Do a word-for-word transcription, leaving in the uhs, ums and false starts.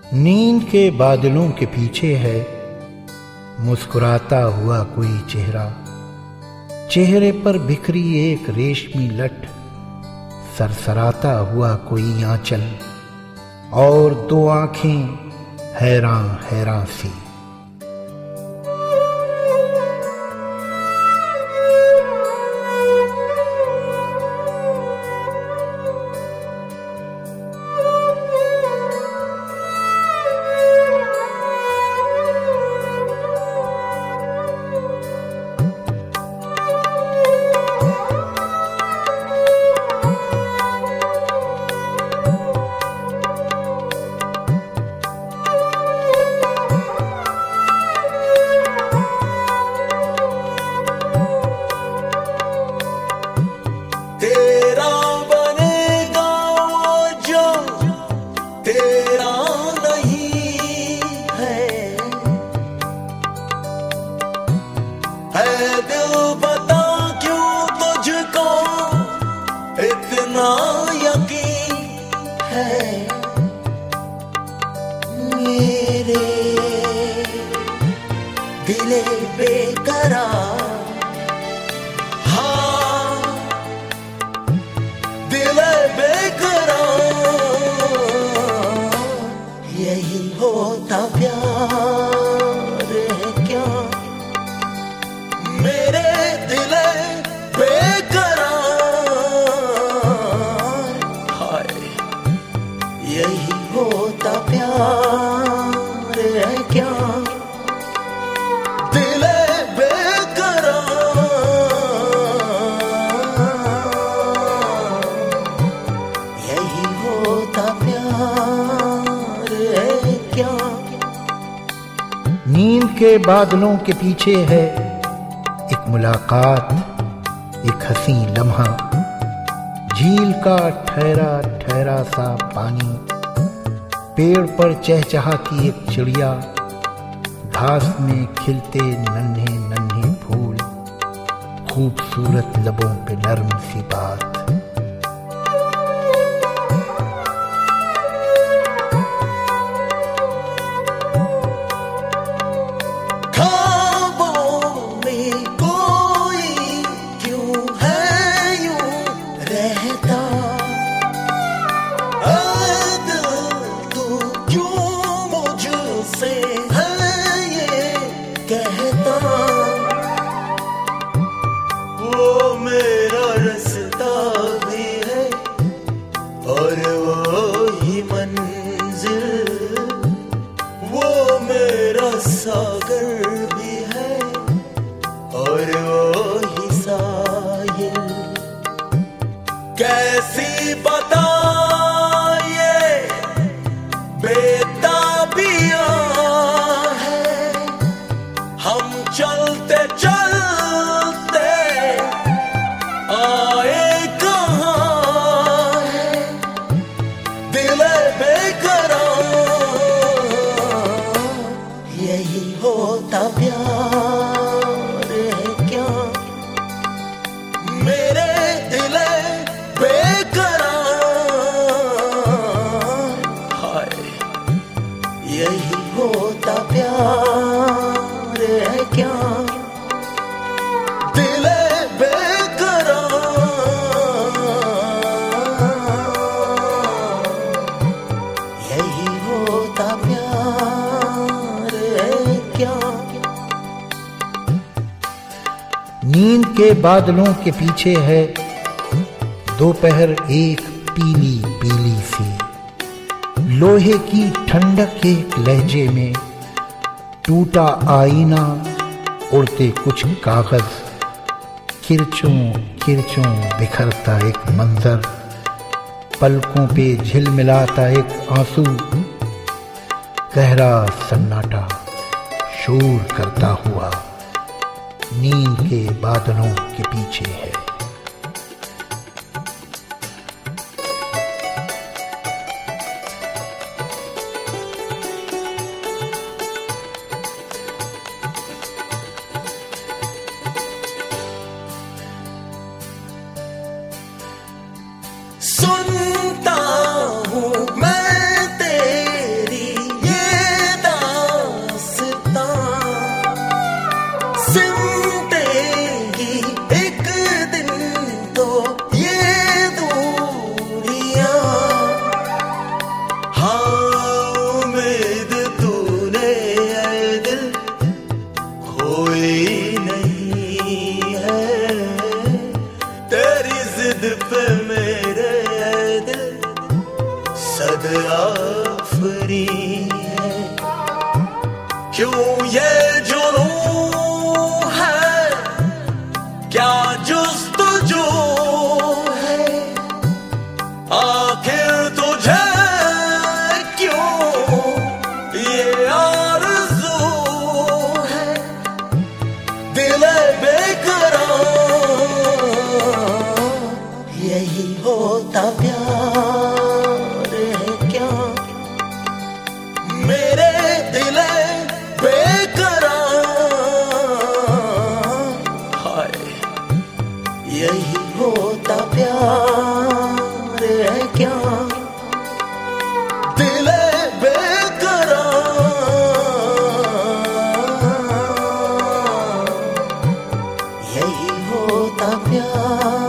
नींद के बादलों के पीछे है मुस्कुराता हुआ कोई चेहरा, चेहरे पर बिखरी एक रेशमी लट, सरसराता हुआ कोई आंचल और दो आंखें हैरान हैरान सी। मेरे दिले बेकरार, हाँ दिले बेकरार, यही होता प्यार है क्या? मेरे दिले बेकरार, हाय यही होता प्यार है क्या? दिले बेकरार, यही होता प्यार है क्या? नींद के बादलों के पीछे है एक मुलाकात, एक हंसी लम्हा, झील का ठहरा ठहरा सा पानी, पेड़ पर चहचहाती एक चिड़िया, घास में खिलते नन्हे नन्हे फूल, खूबसूरत लबों पे नर्म सी बात। वो मेरा रास्ता भी है और वो ही मंजिल, वो मेरा सागर भी है और वो ही साहिल। कैसी बताइए बेताबियां है, हम चलते चलते आए कहाँ है, दिले बेकरार, यही होता प्यार है क्या? मेरे दिले बेकरार, हाय यही होता प्यार है क्या? दिले बेकरार, यही होता प्यार है क्या? नींद के बादलों के पीछे है दोपहर एक पीली पीली सी, लोहे की ठंडक एक लहजे में, टूटा आईना, उड़ते कुछ कागज, किरचों किरचों बिखरता एक मंजर, पलकों पे झिलमिलाता एक आंसू, गहरा सन्नाटा शोर करता हुआ नींद के बादलों के पीछे है। सुनता हूँ मैं तेरी जिद पे मेरे दिल सदआफरी है। क्यों ये जुनून है, क्या जुस्तजू है, आखिर तुझे क्यों ये आरज़ू है। दिल बेकरार, यही होता प्यार है क्या। मेरे दिल बेकरार, हाय यही होता प्यार है क्या। दिल बेकरार, यही होता प्यार।